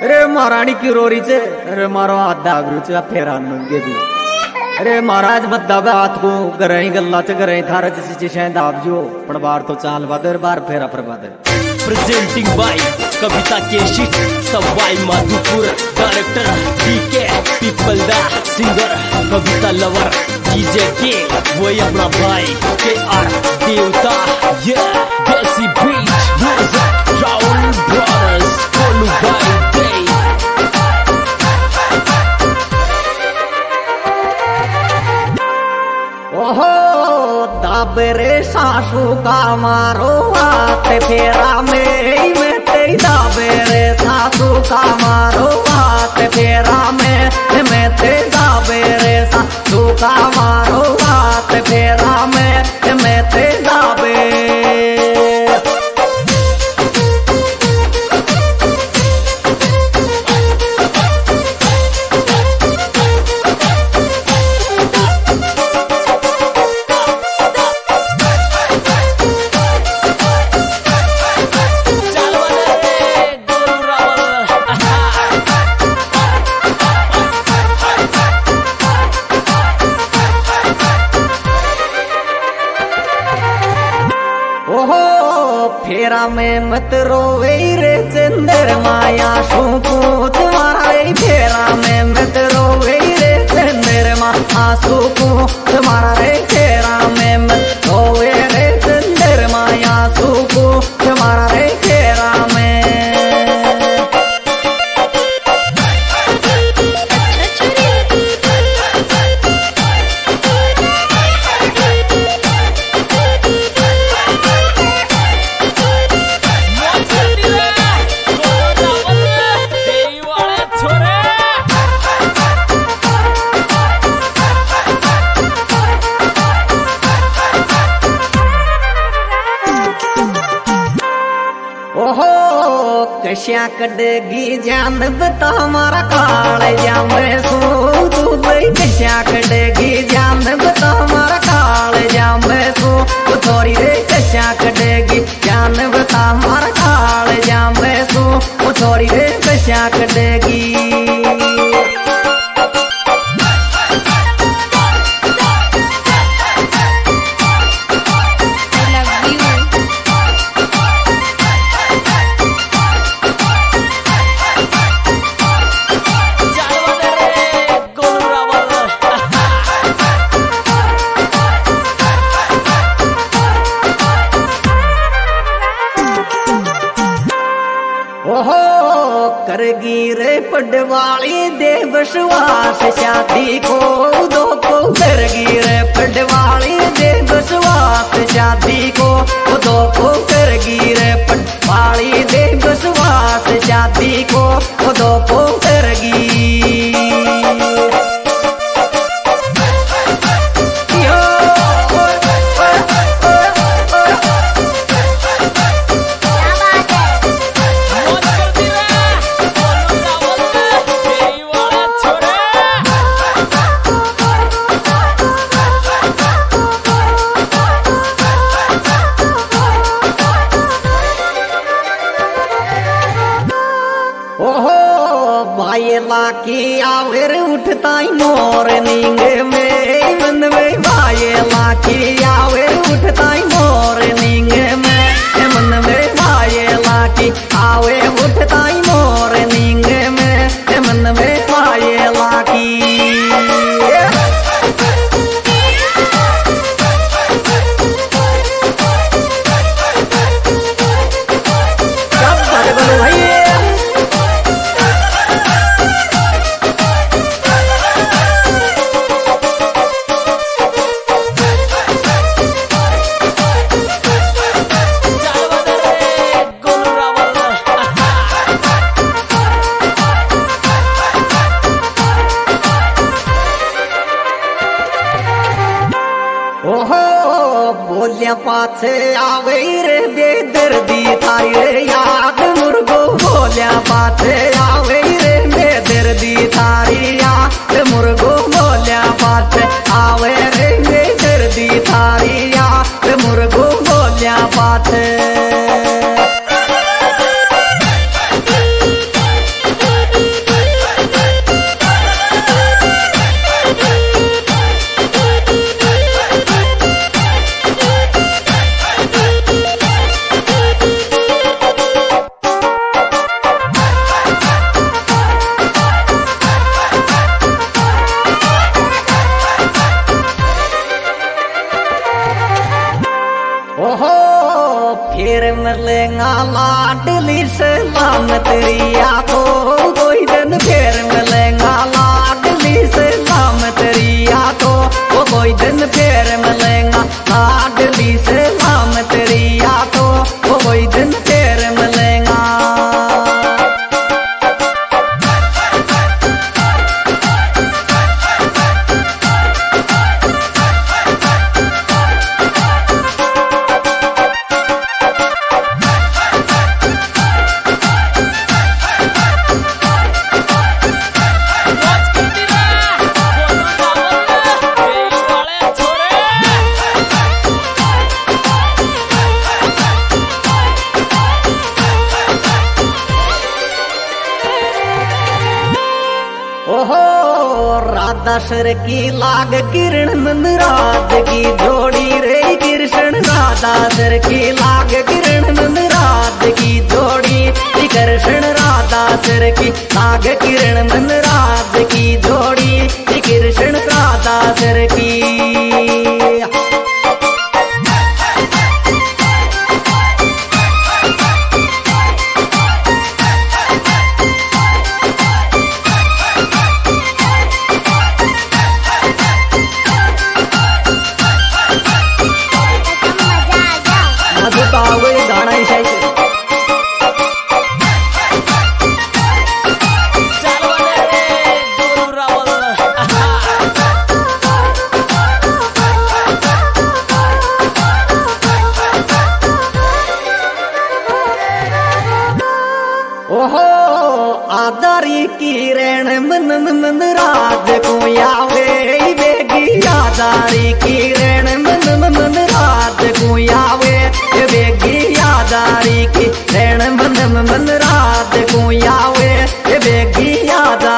अरे महारानी की रोरी से अरे मारो हाथ दागरू से फेरा नंगे भी अरे महाराज मत दाबे हाथ को गरई गल्ला च गरई थारा जैसे जिसे दाब जो पण बार तो चाल बादर बार फेरा पर बादर प्रेजेंटिंग बाय कविता केशिक सवाई माधुपुर डायरेक्टर डीके पीपल दा सिंगर कविता लवर डीजे के वही अपना भाई के आर देवता ये देसी बीट म्यूजिक राहुल ब्रदर्स कोलू भाई डे ओहो दाबरे सासू का मारो हाथ फेरा में तेरी दाबरे सासू का मारो हाथ फेरा में ते दाबरे सासू का मारो हाथ फेरा में ते दाबे फेरा में मत रोवे रे चंदर माया सूपू तुम्हारा रे फेरा में मत रोवे रे चंदर माया सूपू तुम्हारा रे फेरा में मत रोवे रे चंदर माया सूपू तुम्हारा रे फेरा में कश्या कडेगी जान बता हमारा काल जामे सू तू भाई कश्या कडेगी जान बता हमारा काल जामे सू थोड़ी रे कश्या कडेगी जान बता हमारा काल जामे सू थोड़ी रे कश्या कडेगी करगी रे पडवाली दे बसवास शादी को दो को करगी रे पडवाली दे बसवास शादी को दो को करगी रे पडवाली दे बसवास शादी को दो को करगी की आवेर उठताई मॉर्निंग में मन में भाईला की आवेर उठताई मॉर्निंग में मन में भाईला की आवे उठताई मॉर्निंग में मन में भाईला की मिलेगा लाडली सलामत रिया को, कोई दिन फिर मिलेगा लाडली सलामत रिया को, वो कोई दिन फिर मिलेगा लाडली सलामत रिया को, वो कोई दिन फिर मिलेगा। ओहो राधा सर की लाग किरण नंद राज की जोड़ी रे कृष्ण राधा सर की लाग किरण नंद राज की जोड़ी, कृष्ण राधा सर की लाग किरण नंद राज की जोड़ी, कृष्ण राधा सर की। ओहो आदारी किरण मन मन राज को यावे बेगी, आदारी किरण मन मन राज को यावे बेगी, आदारी किरण मन मन राज को यावे बेगी आदा।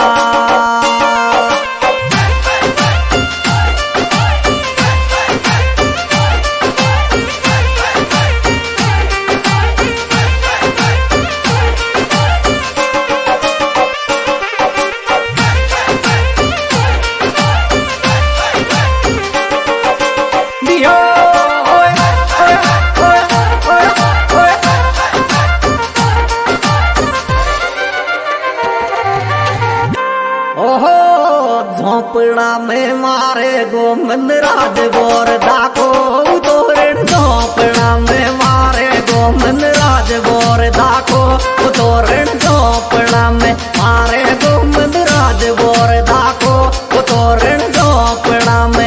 ओहो झोपड़ा में मारे गोमन राज बोर दाको तोरण, झोपड़ा में मारे गोमन राज बोर दाको तोरण, झोपड़ा में मारे गोमन राज बोर दाको तोरण, झोपड़ा में।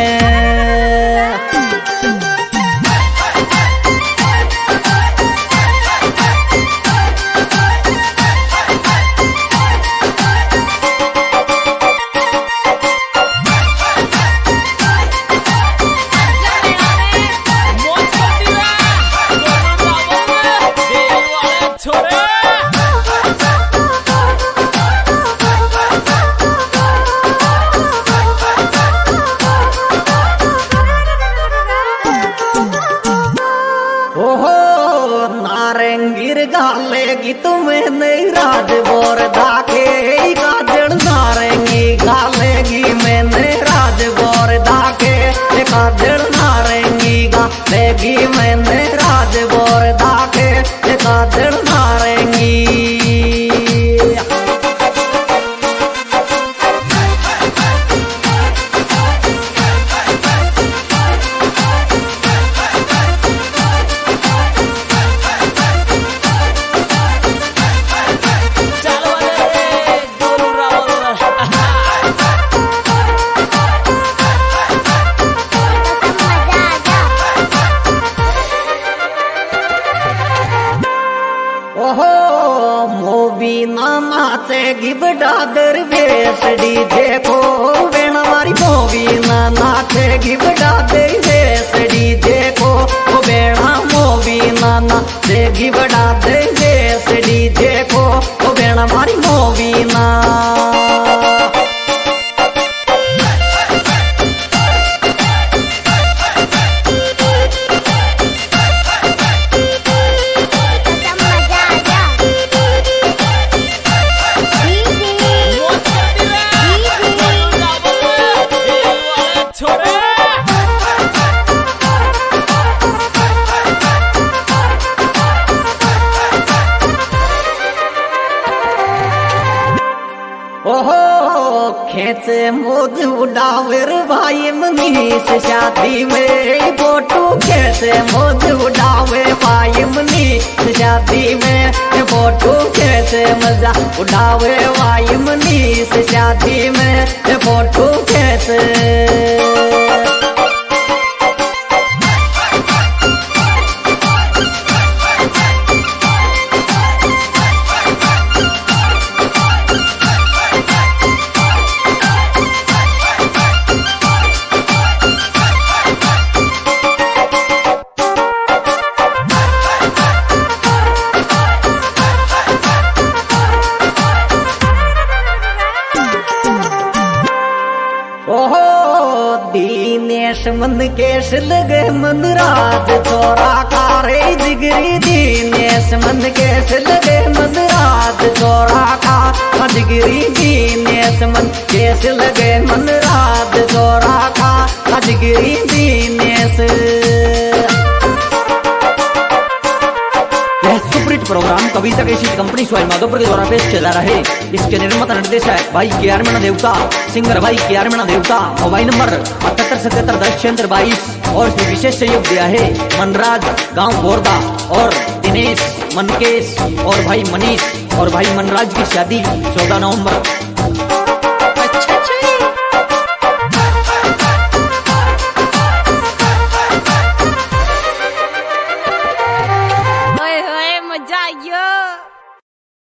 ओहो नारंगीर गालेगी तुम्हें नहीं राज बोर दाके, काजड़ नारंगी गालेगी मैंने राज बोर दाके, काजड़ नारंगी गालेगी मैंने राज बोर दाके, काजड़ नारंगी। ओहो मोबी ना नाचेगी बड़ा दरवेश डीजे को, बेना मारी मोबी ना नाचेगी बड़ा दरवेश डीजे को, बेना मोबी ना नाचेगी बड़ा दरवेश डीजे को, बेना मारी मोबी ना। खेचे मोज उड़ावे रे भाई मनीष शादी में फोटो खेचे मोज उड़ावे भाई मनीष शादी में फोटो खेचे मजा उड़ावे भाई मनीष शादी में फोटो खेचे दीनेश मन केश लगे मन राज चोरा कारे जिगरी दीनेश मन केश लगे मन राज चोरा का जिगरी दीनेश मन केश लगे मन राज चोरा का जिगरी दीनेश। सुपरहिट प्रोग्राम कविता के शीट कंपनी स्वाई माधोपुर के द्वारा पेश चला रहे। इसके निर्माता निर्देशक भाई KR मीणा देवता, सिंगर भाई KR मीणा देवता। मोबाइल नंबर 787710 और इसमें विशेष सहयोग दिया है मनराज गांव बोरदा और दिनेश मनकेश और भाई मनीष और भाई मनराज की शादी 14 नवंबर